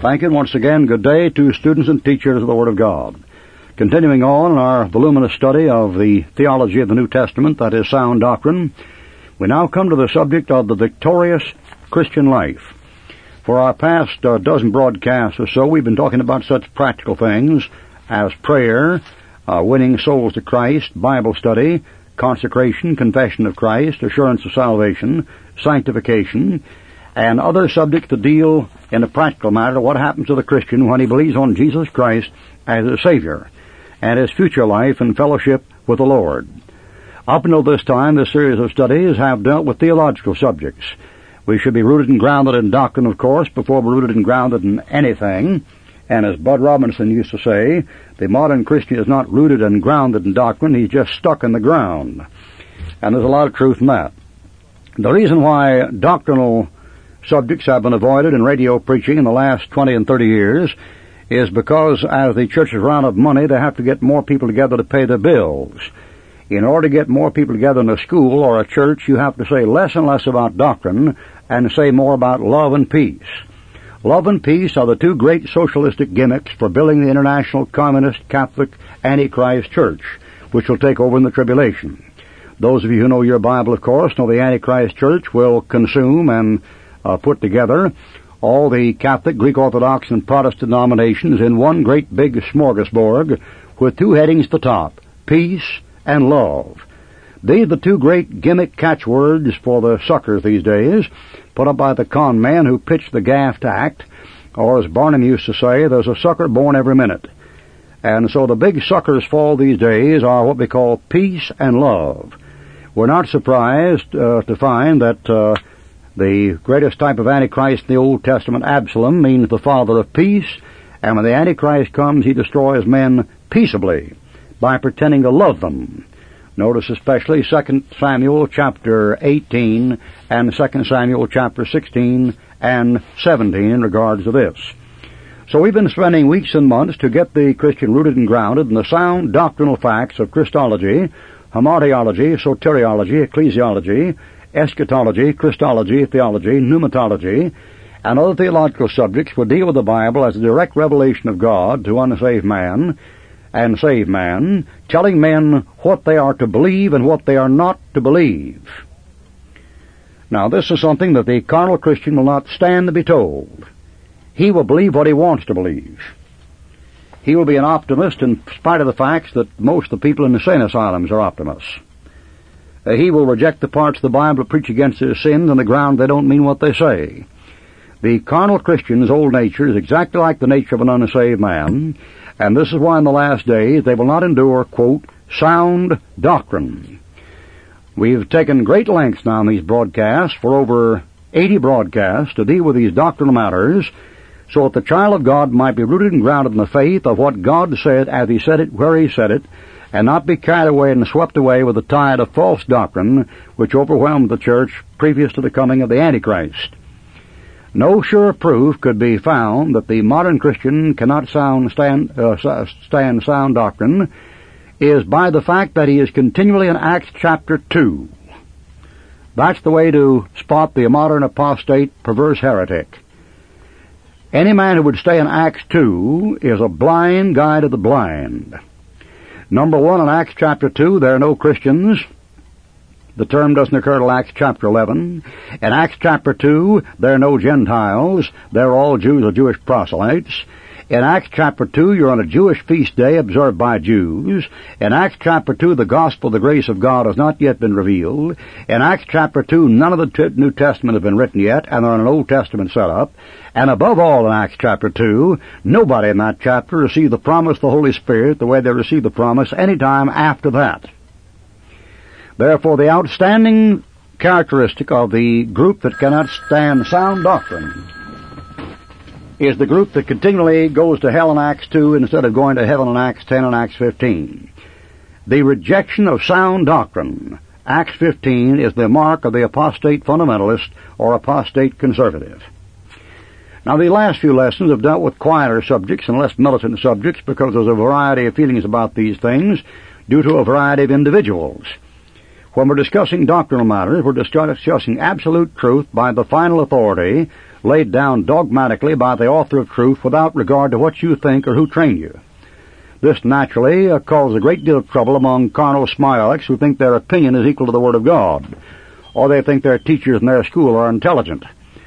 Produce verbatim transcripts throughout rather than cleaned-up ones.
Thank you, and once again, good day to students and teachers of the Word of God. Continuing on in our voluminous study of the theology of the New Testament, that is sound doctrine, we now come to the subject of the victorious Christian life. For our past uh, dozen broadcasts or so, we've been talking about such practical things as prayer, uh, winning souls to Christ, Bible study, consecration, confession of Christ, assurance of salvation, sanctification, and other subjects to deal in a practical matter what happens to the Christian when he believes on Jesus Christ as a Savior, and his future life and fellowship with the Lord. Up until this time, this series of studies have dealt with theological subjects. We should be rooted and grounded in doctrine, of course, before we're rooted and grounded in anything. And as Bud Robinson used to say, the modern Christian is not rooted and grounded in doctrine, he's just stuck in the ground. And there's a lot of truth in that. The reason why doctrinal subjects have been avoided in radio preaching in the last twenty and thirty years is because as the churches run out of money, they have to get more people together to pay their bills. In order to get more people together in a school or a church, you have to say less and less about doctrine and say more about love and peace. Love and peace are the two great socialistic gimmicks for building the international communist Catholic Antichrist church, which will take over in the tribulation. Those of you who know your Bible, of course, know the Antichrist church will consume and uh, put together all the Catholic, Greek Orthodox, and Protestant denominations in one great big smorgasbord with two headings at the top, peace and love. These are the two great gimmick catchwords for the suckers these days, put up by the con man who pitched the Gaft Act, or as Barnum used to say, there's a sucker born every minute. And so the big suckers fall these days are what we call peace and love. We're not surprised uh, to find that uh, the greatest type of Antichrist in the Old Testament, Absalom, means the father of peace, and when the Antichrist comes, he destroys men peaceably by pretending to love them. Notice especially Second Samuel chapter eighteen and Second Samuel chapter sixteen and seventeen in regards to this. So we've been spending weeks and months to get the Christian rooted and grounded in the sound doctrinal facts of Christology, hamartiology, soteriology, ecclesiology, eschatology, Christology, theology, pneumatology, and other theological subjects will deal with the Bible as a direct revelation of God to unsaved man and save man, telling men what they are to believe and what they are not to believe. Now, this is something that the carnal Christian will not stand to be told. He will believe what he wants to believe. He will be an optimist in spite of the facts that most of the people in the insane asylums are optimists. Uh, he will reject the parts of the Bible that preach against his sins on the ground they don't mean what they say. The carnal Christian's old nature is exactly like the nature of an unsaved man, and this is why in the last days they will not endure, quote, sound doctrine. We've taken great lengths now in these broadcasts, for over eighty broadcasts, to deal with these doctrinal matters, so that the child of God might be rooted and grounded in the faith of what God said as He said it, where He said it, and not be carried away and swept away with the tide of false doctrine which overwhelmed the church previous to the coming of the Antichrist. No sure proof could be found that the modern Christian cannot sound, stand, uh, stand sound doctrine is by the fact that he is continually in Acts chapter two. That's the way to spot the modern apostate, perverse heretic. Any man who would stay in Acts two is a blind guide of the blind. Number one, in Acts chapter two, there are no Christians. The term doesn't occur till Acts chapter eleven. In Acts chapter two, there are no Gentiles. They're all Jews or Jewish proselytes. In Acts chapter two, you're on a Jewish feast day observed by Jews. In Acts chapter two, the gospel of the grace of God has not yet been revealed. In Acts chapter two, none of the t- New Testament has been written yet, and they're on an Old Testament setup. And above all, in Acts chapter two, nobody in that chapter received the promise of the Holy Spirit the way they received the promise any time after that. Therefore, the outstanding characteristic of the group that cannot stand sound doctrine is the group that continually goes to hell in Acts two instead of going to heaven in Acts ten and Acts fifteen. The rejection of sound doctrine, Acts fifteen, is the mark of the apostate fundamentalist or apostate conservative. Now, the last few lessons have dealt with quieter subjects and less militant subjects because there's a variety of feelings about these things due to a variety of individuals. When we're discussing doctrinal matters, we're discussing absolute truth by the final authority laid down dogmatically by the author of truth without regard to what you think or who trained you. This naturally uh, causes a great deal of trouble among carnal smiotics who think their opinion is equal to the Word of God, or they think their teachers in their school are intelligent.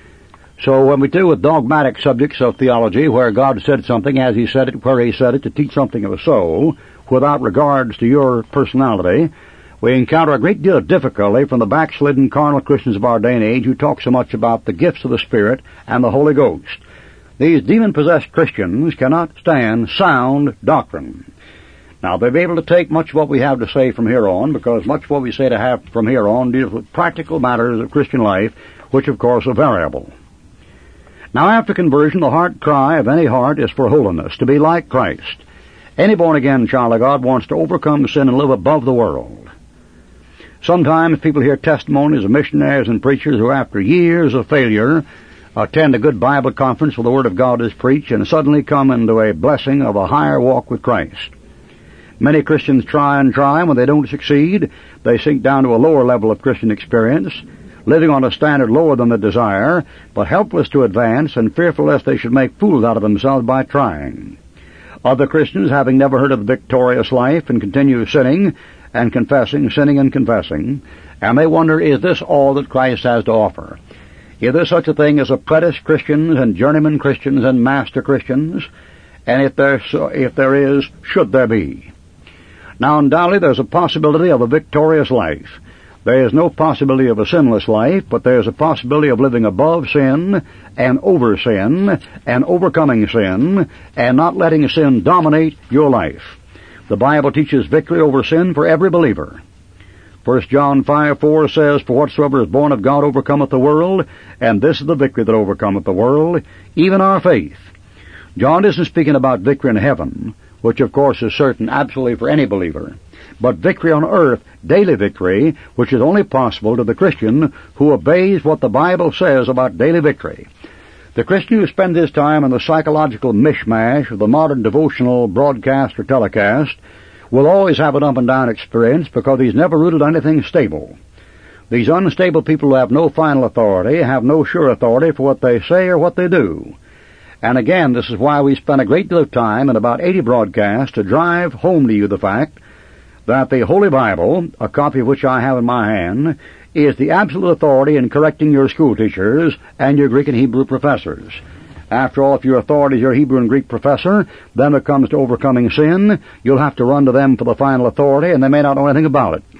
So when we deal with dogmatic subjects of theology, where God said something as He said it, where He said it, to teach something of the soul, without regards to your personality, we encounter a great deal of difficulty from the backslidden carnal Christians of our day and age who talk so much about the gifts of the Spirit and the Holy Ghost. These demon-possessed Christians cannot stand sound doctrine. Now, they'll be able to take much of what we have to say from here on, because much of what we say to have from here on deals with practical matters of Christian life, which, of course, are variable. Now, after conversion, the heart cry of any heart is for holiness, to be like Christ. Any born-again child of God wants to overcome sin and live above the world. Sometimes people hear testimonies of missionaries and preachers who, after years of failure, attend a good Bible conference where the Word of God is preached and suddenly come into a blessing of a higher walk with Christ. Many Christians try and try, and when they don't succeed, they sink down to a lower level of Christian experience, living on a standard lower than they desire, but helpless to advance and fearful lest they should make fools out of themselves by trying. Other Christians, having never heard of the victorious life, and continue sinning and confessing, sinning and confessing, and they wonder, is this all that Christ has to offer? Is there such a thing as apprentice Christians and journeyman Christians and master Christians? And if there, if there is, should there be? Now, undoubtedly, there's a possibility of a victorious life. There is no possibility of a sinless life, but there's a possibility of living above sin and over sin and overcoming sin and not letting sin dominate your life. The Bible teaches victory over sin for every believer. First John five four says, For whatsoever is born of God overcometh the world, and this is the victory that overcometh the world, even our faith. John isn't speaking about victory in heaven, which of course is certain absolutely for any believer, but victory on earth, daily victory, which is only possible to the Christian who obeys what the Bible says about daily victory. The Christian who spends his time in the psychological mishmash of the modern devotional broadcast or telecast will always have an up-and-down experience because he's never rooted on anything stable. These unstable people who have no final authority have no sure authority for what they say or what they do. And again, this is why we spend a great deal of time in about eighty broadcasts to drive home to you the fact that the Holy Bible, a copy of which I have in my hand, is the absolute authority in correcting your school teachers and your Greek and Hebrew professors. After all, if your authority is your Hebrew and Greek professor, then when it comes to overcoming sin, you'll have to run to them for the final authority, and they may not know anything about it.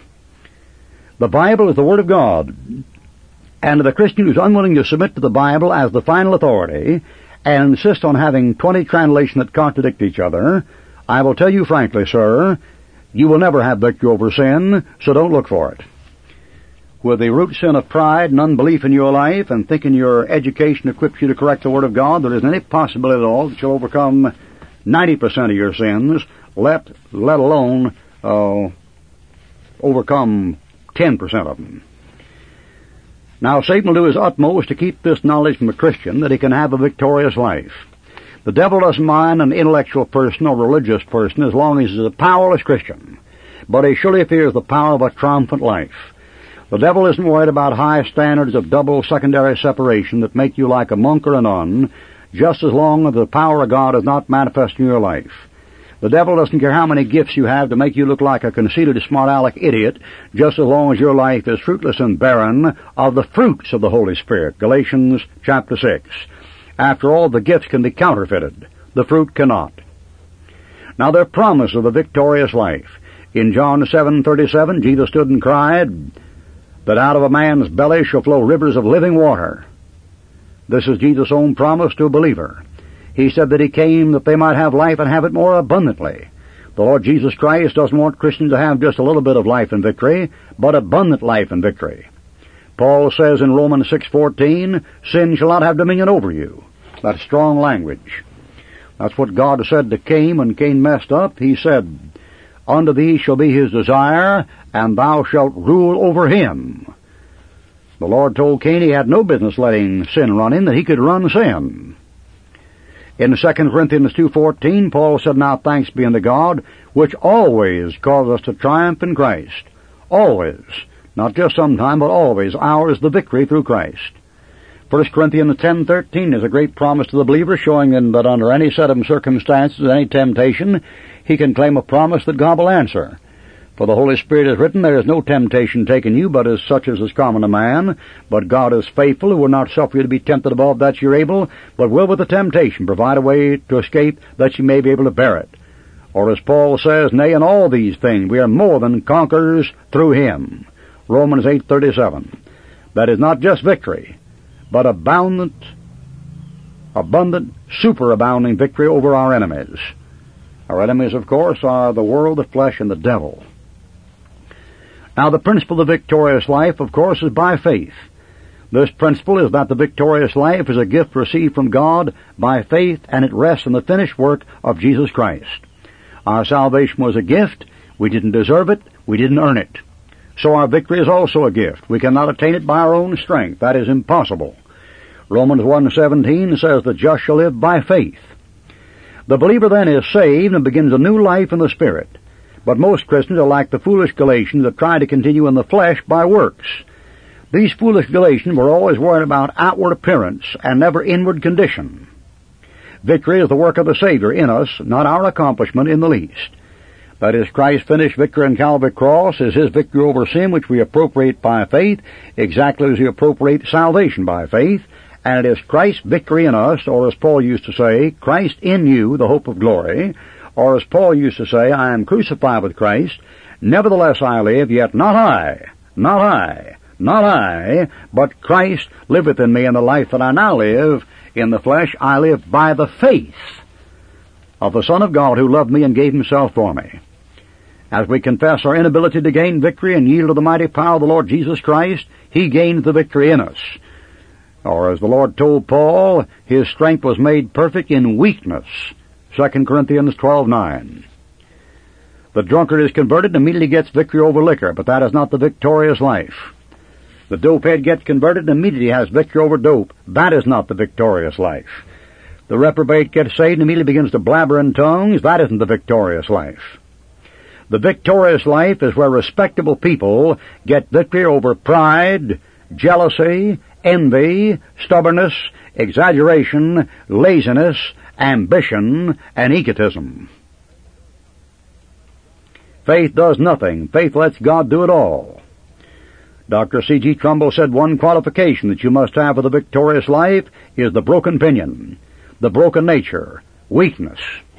The Bible is the Word of God, and the Christian who's unwilling to submit to the Bible as the final authority and insist on having twenty translations that contradict each other, I will tell you frankly, sir, you will never have victory over sin, so don't look for it. With the root sin of pride and unbelief in your life and thinking your education equips you to correct the Word of God, there isn't any possibility at all that you'll overcome ninety percent of your sins, let, let alone uh, overcome ten percent of them. Now, Satan will do his utmost to keep this knowledge from a Christian that he can have a victorious life. The devil doesn't mind an intellectual person or religious person as long as he's a powerless Christian, but he surely fears the power of a triumphant life. The devil isn't worried about high standards of double secondary separation that make you like a monk or a nun, just as long as the power of God is not manifest in your life. The devil doesn't care how many gifts you have to make you look like a conceited, smart-aleck idiot, just as long as your life is fruitless and barren of the fruits of the Holy Spirit. Galatians chapter six. After all, the gifts can be counterfeited. The fruit cannot. Now, their promise of a victorious life. In John seven thirty-seven, Jesus stood and cried that out of a man's belly shall flow rivers of living water. This is Jesus' own promise to a believer. He said that He came that they might have life and have it more abundantly. The Lord Jesus Christ doesn't want Christians to have just a little bit of life and victory, but abundant life and victory. Paul says in Romans six fourteen, sin shall not have dominion over you. That's strong language. That's what God said to Cain when Cain messed up. He said, unto thee shall be his desire, and thou shalt rule over him. The Lord told Cain he had no business letting sin run in, that he could run sin. In Second Corinthians two fourteen, Paul said, now thanks be unto God, which always causes us to triumph in Christ. Always. Not just sometime, but always. Ours the victory through Christ. First Corinthians ten thirteen is a great promise to the believer, showing him that under any set of circumstances, any temptation, he can claim a promise that God will answer. For the Holy Spirit has written, there is no temptation taken you, but as such as is common to man. But God is faithful, who will not suffer you to be tempted above that you're able, but will with the temptation provide a way to escape, that you may be able to bear it. Or as Paul says, nay, in all these things we are more than conquerors through Him. Romans eight thirty-seven. That is not just victory, but abundant, abundant, superabounding victory over our enemies. Our enemies, of course, are the world, the flesh, and the devil. Now, the principle of the victorious life, of course, is by faith. This principle is that the victorious life is a gift received from God by faith, and it rests in the finished work of Jesus Christ. Our salvation was a gift. We didn't deserve it. We didn't earn it. So our victory is also a gift. We cannot attain it by our own strength. That is impossible. Romans one seventeen says, the just shall live by faith. The believer then is saved and begins a new life in the Spirit. But most Christians are like the foolish Galatians that try to continue in the flesh by works. These foolish Galatians were always worried about outward appearance and never inward condition. Victory is the work of the Savior in us, not our accomplishment in the least. That is, Christ's finished victory on Calvary cross is His victory over sin, which we appropriate by faith, exactly as we appropriate salvation by faith, and it is Christ's victory in us, or as Paul used to say, Christ in you, the hope of glory, or as Paul used to say, I am crucified with Christ, nevertheless I live, yet not I, not I, not I, but Christ liveth in me, and the life that I now live in the flesh, I live by the faith of the Son of God who loved me and gave Himself for me. As we confess our inability to gain victory and yield to the mighty power of the Lord Jesus Christ, He gained the victory in us. Or as the Lord told Paul, His strength was made perfect in weakness. Second Corinthians twelve nine. The drunkard is converted and immediately gets victory over liquor, but that is not the victorious life. The dopehead gets converted and immediately has victory over dope. That is not the victorious life. The reprobate gets saved and immediately begins to blabber in tongues. That isn't the victorious life. The victorious life is where respectable people get victory over pride, jealousy, envy, stubbornness, exaggeration, laziness, ambition, and egotism. Faith does nothing. Faith lets God do it all. Doctor C G Trumbull said one qualification that you must have for the victorious life is the broken pinion, the broken nature, weakness.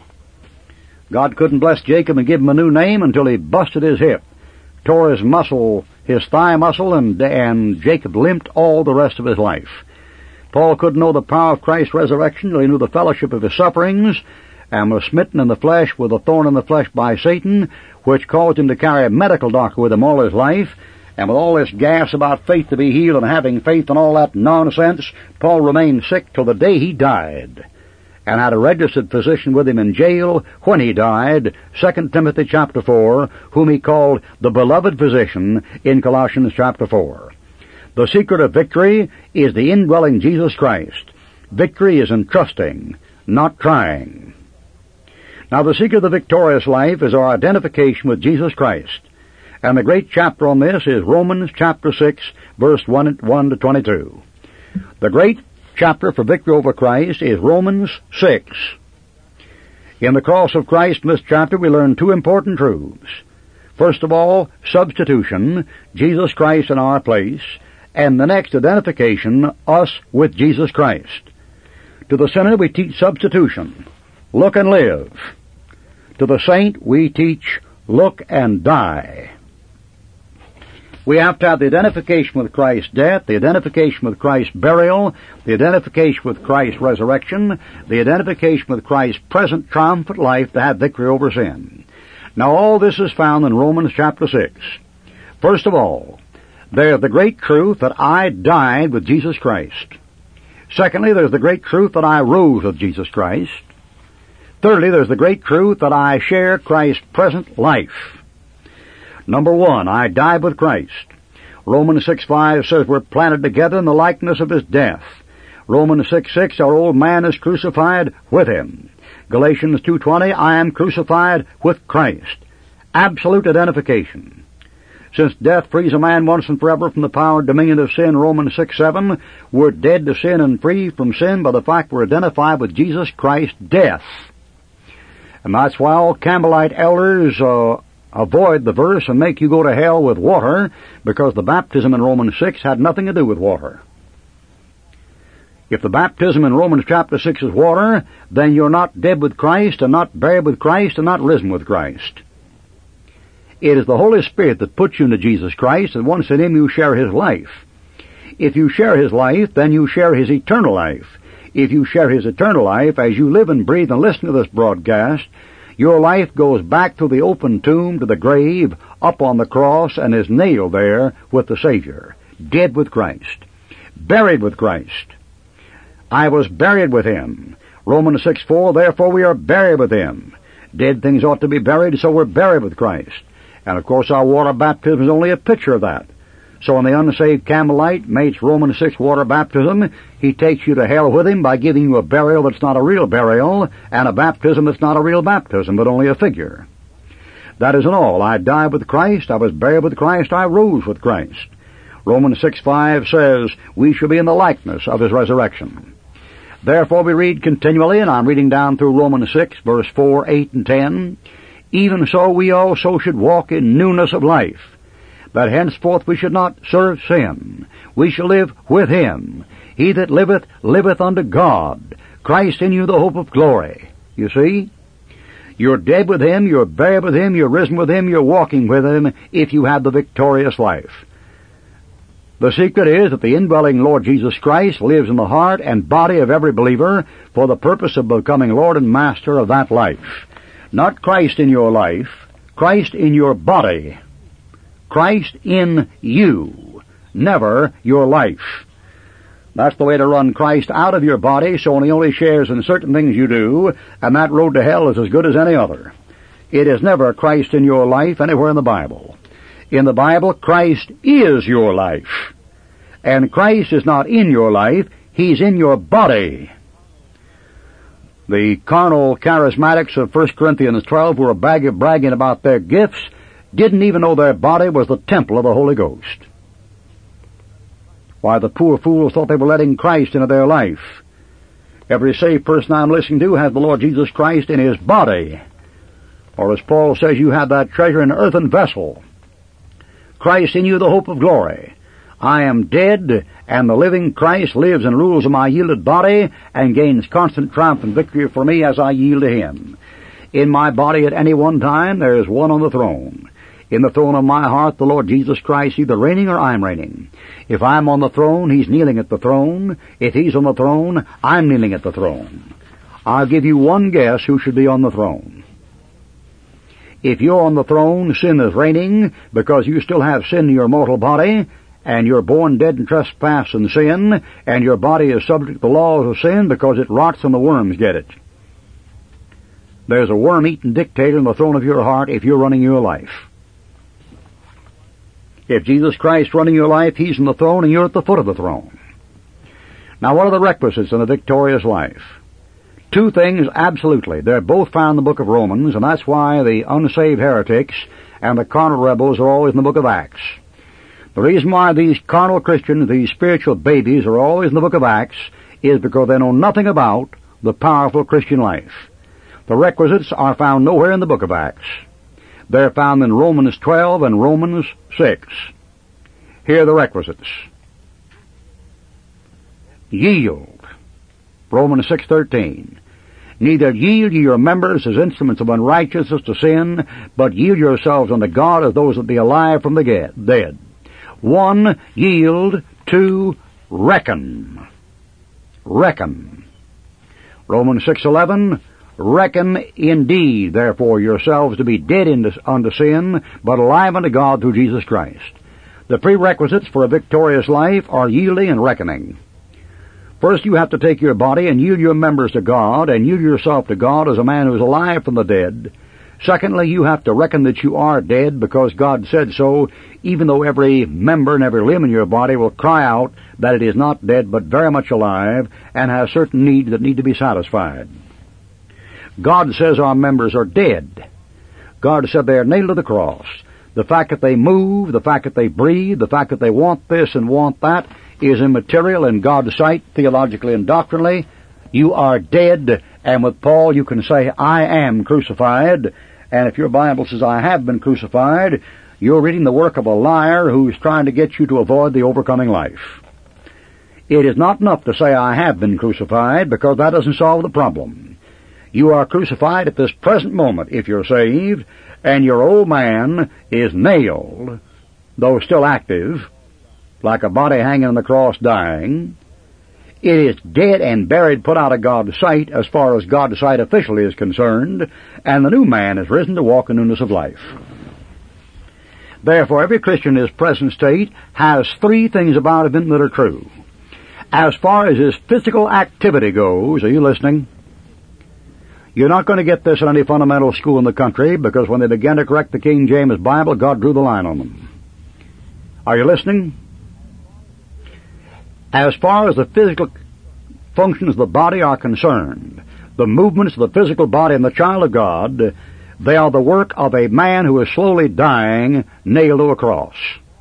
God couldn't bless Jacob and give him a new name until he busted his hip, tore his muscle, his thigh muscle, and, and Jacob limped all the rest of his life. Paul couldn't know the power of Christ's resurrection until he knew the fellowship of His sufferings, and was smitten in the flesh with a thorn in the flesh by Satan, which caused him to carry a medical doctor with him all his life. And with all this gas about faith to be healed and having faith and all that nonsense, Paul remained sick till the day he died, and had a registered physician with him in jail when he died, Second Timothy chapter four, whom he called the beloved physician in Colossians chapter four. The secret of victory is the indwelling Jesus Christ. Victory is in trusting, not trying. Now, the secret of the victorious life is our identification with Jesus Christ. And the great chapter on this is Romans chapter six, verse one to twenty-two. The great chapter for victory over Christ is Romans six. In the cross of Christ in this chapter we learn two important truths. First of all, substitution, Jesus Christ in our place, and the next, identification, us with Jesus Christ. To the sinner we teach substitution, look and live. To the saint we teach, look and die. We have to have the identification with Christ's death, the identification with Christ's burial, the identification with Christ's resurrection, the identification with Christ's present triumphant life to have victory over sin. Now all this is found in Romans chapter six. First of all, there's the great truth that I died with Jesus Christ. Secondly, there's the great truth that I rose with Jesus Christ. Thirdly, there's the great truth that I share Christ's present life. Number one, I died with Christ. Romans six five says we're planted together in the likeness of His death. Romans six six, our old man is crucified with Him. Galatians two twenty, I am crucified with Christ. Absolute identification. Since death frees a man once and forever from the power and dominion of sin, Romans six seven, we're dead to sin and free from sin by the fact we're identified with Jesus Christ's death. And that's why all Campbellite elders uh, avoid the verse and make you go to hell with water, because the baptism in Romans six had nothing to do with water. If the baptism in Romans chapter six is water, then you're not dead with Christ and not buried with Christ and not risen with Christ. It is the Holy Spirit that puts you into Jesus Christ, and once in Him you share His life. If you share His life, then you share His eternal life. If you share His eternal life, as you live and breathe and listen to this broadcast, your life goes back through the open tomb to the grave, up on the cross, and is nailed there with the Savior. Dead with Christ. Buried with Christ. I was buried with Him. Romans six four, therefore we are buried with Him. Dead things ought to be buried, so we're buried with Christ. And of course our water baptism is only a picture of that. So when the unsaved Campbellite makes Romans six water baptism, he takes you to hell with him by giving you a burial that's not a real burial, and a baptism that's not a real baptism, but only a figure. That isn't all. I died with Christ, I was buried with Christ, I rose with Christ. Romans six five says, we shall be in the likeness of His resurrection. Therefore we read continually, and I'm reading down through Romans six, verse four, eight, and ten, even so we also should walk in newness of life, that henceforth we should not serve sin. We shall live with Him. He that liveth, liveth unto God. Christ in you, the hope of glory. You see? You're dead with Him, you're buried with Him, you're risen with Him, you're walking with Him, if you have the victorious life. The secret is that the indwelling Lord Jesus Christ lives in the heart and body of every believer for the purpose of becoming Lord and Master of that life. Not Christ in your life, Christ in your body. Christ in you, never your life. That's the way to run Christ out of your body, so He only shares in certain things you do, and that road to hell is as good as any other. It is never Christ in your life anywhere in the Bible. In the Bible, Christ is your life. And Christ is not in your life, He's in your body. The carnal charismatics of First Corinthians twelve, who were bragging about their gifts, didn't even know their body was the temple of the Holy Ghost. Why, the poor fools thought they were letting Christ into their life. Every saved person I'm listening to has the Lord Jesus Christ in his body. Or as Paul says, you have that treasure in an earthen vessel. Christ in you, the hope of glory. I am dead, and the living Christ lives and rules in my yielded body and gains constant triumph and victory for me as I yield to Him. In my body at any one time, there is one on the throne. In the throne of my heart, the Lord Jesus Christ, either reigning or I'm reigning. If I'm on the throne, He's kneeling at the throne. If He's on the throne, I'm kneeling at the throne. I'll give you one guess who should be on the throne. If you're on the throne, sin is reigning because you still have sin in your mortal body, and you're born dead in trespass and sin, and your body is subject to the laws of sin because it rots and the worms get it. There's a worm-eating dictator on the throne of your heart if you're running your life. If Jesus Christ's running your life, He's on the throne and you're at the foot of the throne. Now, what are the requisites in a victorious life? Two things, absolutely. They're both found in the book of Romans, and that's why the unsaved heretics and the carnal rebels are always in the book of Acts. The reason why these carnal Christians, these spiritual babies, are always in the book of Acts is because they know nothing about the powerful Christian life. The requisites are found nowhere in the book of Acts. They're found in Romans twelve and Romans six. Here are the requisites. Yield. Romans six thirteen. Neither yield ye your members as instruments of unrighteousness to sin, but yield yourselves unto God as those that be alive from the dead. One, yield. Two, reckon. Reckon. Romans six eleven. Reckon indeed, therefore, yourselves to be dead unto sin, but alive unto God through Jesus Christ. The prerequisites for a victorious life are yielding and reckoning. First, you have to take your body and yield your members to God, and yield yourself to God as a man who is alive from the dead. Secondly, you have to reckon that you are dead because God said so, even though every member and every limb in your body will cry out that it is not dead but very much alive and has certain needs that need to be satisfied. God says our members are dead. God said they are nailed to the cross. The fact that they move, the fact that they breathe, the fact that they want this and want that is immaterial in God's sight, theologically and doctrinally. You are dead, and with Paul you can say, I am crucified, and if your Bible says, I have been crucified, you're reading the work of a liar who's trying to get you to avoid the overcoming life. It is not enough to say, I have been crucified, because that doesn't solve the problem. You are crucified at this present moment, if you're saved, and your old man is nailed, though still active, like a body hanging on the cross dying. It is dead and buried, put out of God's sight, as far as God's sight officially is concerned, and the new man is risen to walk in newness of life. Therefore, every Christian in his present state has three things about him that are true. As far as his physical activity goes, are you listening? You're not going to get this in any fundamental school in the country, because when they began to correct the King James Bible, God drew the line on them. Are you listening? As far as the physical functions of the body are concerned, the movements of the physical body and the child of God, they are the work of a man who is slowly dying, nailed to a cross.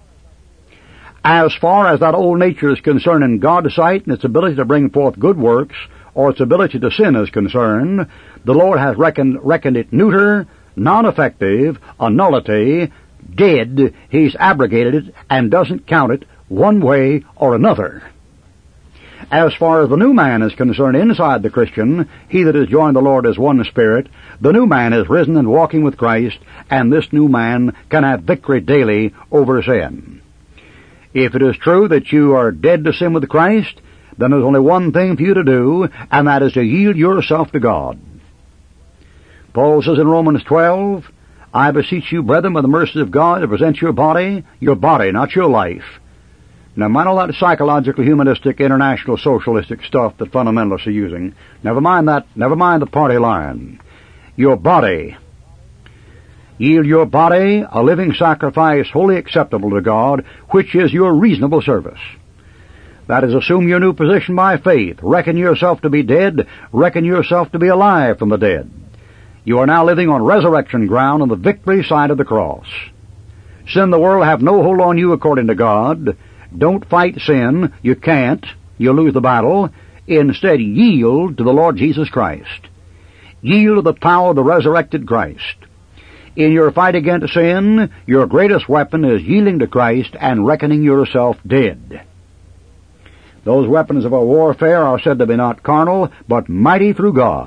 As far as that old nature is concerned in God's sight and its ability to bring forth good works, or its ability to sin is concerned, the Lord has reckoned, reckoned it neuter, non-effective, a nullity, dead. He's abrogated it and doesn't count it one way or another. As far as the new man is concerned inside the Christian, he that has joined the Lord as one spirit, the new man is risen and walking with Christ, and this new man can have victory daily over sin. If it is true that you are dead to sin with Christ, then there's only one thing for you to do, and that is to yield yourself to God. Paul says in Romans twelve, I beseech you, brethren, by the mercies of God, to present your body, your body, not your life. Now, mind all that psychological, humanistic, international, socialistic stuff that fundamentalists are using. Never mind that. Never mind the party line. Your body. Yield your body a living sacrifice wholly acceptable to God, which is your reasonable service. That is, assume your new position by faith. Reckon yourself to be dead. Reckon yourself to be alive from the dead. You are now living on resurrection ground on the victory side of the cross. Sin, the world, have no hold on you according to God. Don't fight sin. You can't. You'll lose the battle. Instead, yield to the Lord Jesus Christ. Yield to the power of the resurrected Christ. In your fight against sin, your greatest weapon is yielding to Christ and reckoning yourself dead. Those weapons of our warfare are said to be not carnal, but mighty through God.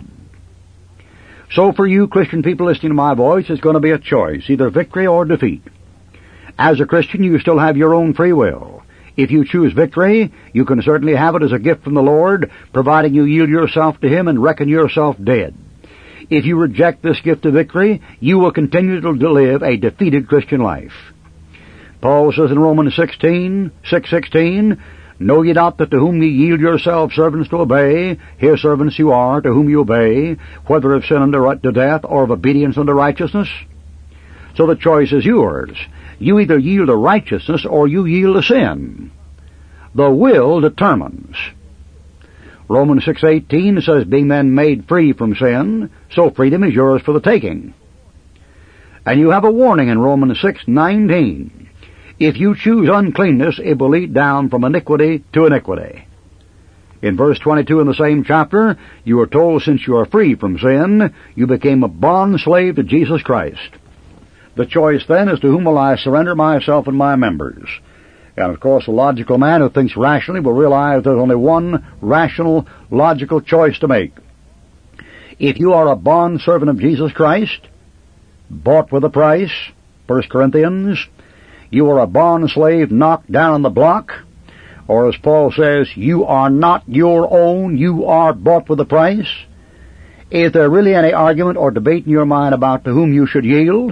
So for you Christian people listening to my voice, it's going to be a choice, either victory or defeat. As a Christian, you still have your own free will. If you choose victory, you can certainly have it as a gift from the Lord, providing you yield yourself to Him and reckon yourself dead. If you reject this gift of victory, you will continue to live a defeated Christian life. Paul says in Romans sixteen, six sixteen, Know ye not that to whom ye yield yourselves servants to obey, his servants you are, to whom you obey, whether of sin unto death or of obedience unto righteousness? So the choice is yours. You either yield to righteousness or you yield to sin. The will determines. Romans six eighteen says, Being then made free from sin, so freedom is yours for the taking. And you have a warning in Romans six nineteen. If you choose uncleanness, it will lead down from iniquity to iniquity. In verse twenty-two in the same chapter, you are told since you are free from sin, you became a bond slave to Jesus Christ. The choice then is to whom will I surrender myself and my members. And of course, a logical man who thinks rationally will realize there's only one rational, logical choice to make. If you are a bond servant of Jesus Christ, bought with a price, First Corinthians, you are a bond slave knocked down on the block, or as Paul says, you are not your own, you are bought with a price. Is there really any argument or debate in your mind about to whom you should yield?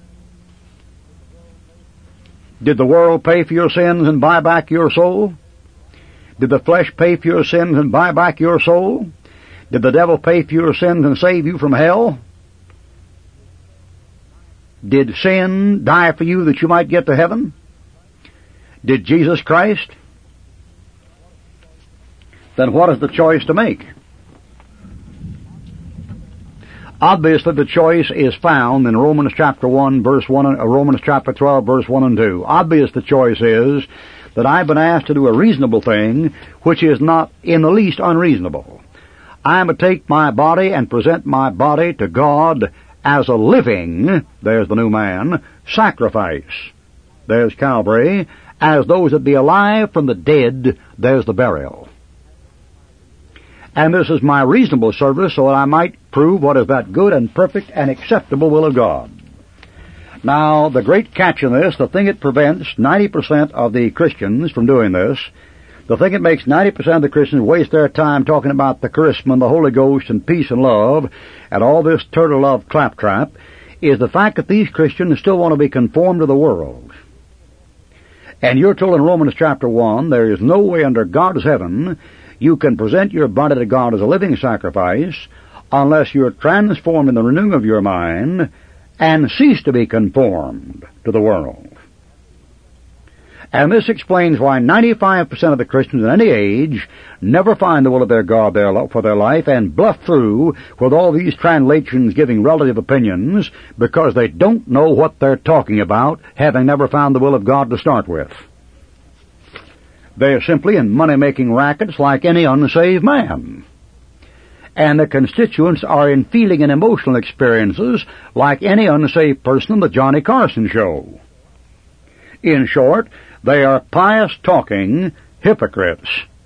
Did the world pay for your sins and buy back your soul? Did the flesh pay for your sins and buy back your soul? Did the devil pay for your sins and save you from hell? Did sin die for you that you might get to heaven? Did Jesus Christ? Then what is the choice to make? Obviously, the choice is found in Romans chapter one, verse one, uh, Romans chapter twelve, verse one and two. Obvious the choice is that I've been asked to do a reasonable thing, which is not in the least unreasonable. I am to take my body and present my body to God as a living, there's the new man, sacrifice. There's Calvary. As those that be alive from the dead, there's the burial. And this is my reasonable service so that I might prove what is that good and perfect and acceptable will of God. Now, the great catch in this, the thing that prevents ninety percent of the Christians from doing this, the thing that makes ninety percent of the Christians waste their time talking about the charisma and the Holy Ghost and peace and love and all this turtle love claptrap, is the fact that these Christians still want to be conformed to the world. And you're told in Romans chapter one, there is no way under God's heaven you can present your body to God as a living sacrifice unless you're transformed in the renewing of your mind and cease to be conformed to the world. And this explains why ninety-five percent of the Christians in any age never find the will of their God for their life and bluff through with all these translations giving relative opinions because they don't know what they're talking about, having never found the will of God to start with. They're simply in money-making rackets like any unsaved man. And the constituents are in feeling and emotional experiences like any unsaved person in the Johnny Carson show. In short, they are pious-talking hypocrites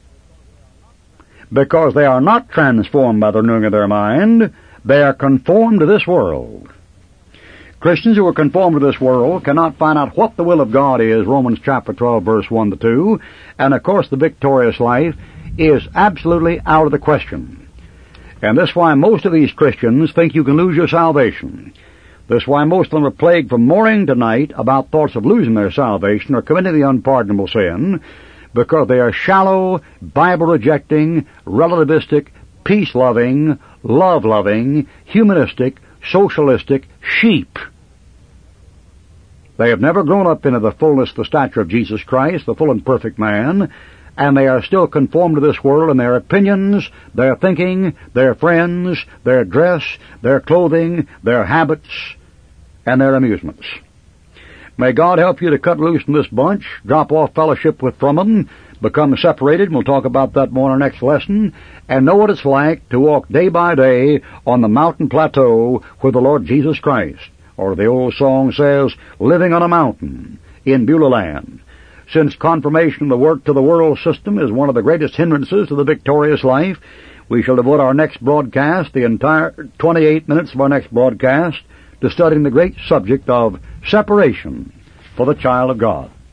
because they are not transformed by the renewing of their mind. They are conformed to this world. Christians who are conformed to this world cannot find out what the will of God is, Romans chapter twelve, verse one to two, and of course the victorious life is absolutely out of the question. And this is why most of these Christians think you can lose your salvation. This is why most of them are plagued from morning to night about thoughts of losing their salvation or committing the unpardonable sin, because they are shallow, Bible-rejecting, relativistic, peace-loving, love-loving, humanistic, socialistic sheep. They have never grown up into the fullness, the stature of Jesus Christ, the full and perfect man, and they are still conformed to this world in their opinions, their thinking, their friends, their dress, their clothing, their habits, and their amusements. May God help you to cut loose from this bunch, drop off fellowship with from them, become separated, and we'll talk about that more in our next lesson, and know what it's like to walk day by day on the mountain plateau with the Lord Jesus Christ. Or the old song says, living on a mountain in Beulah land. Since confirmation of the work to the world system is one of the greatest hindrances to the victorious life, we shall devote our next broadcast, the entire twenty-eight minutes of our next broadcast, to studying the great subject of separation for the child of God.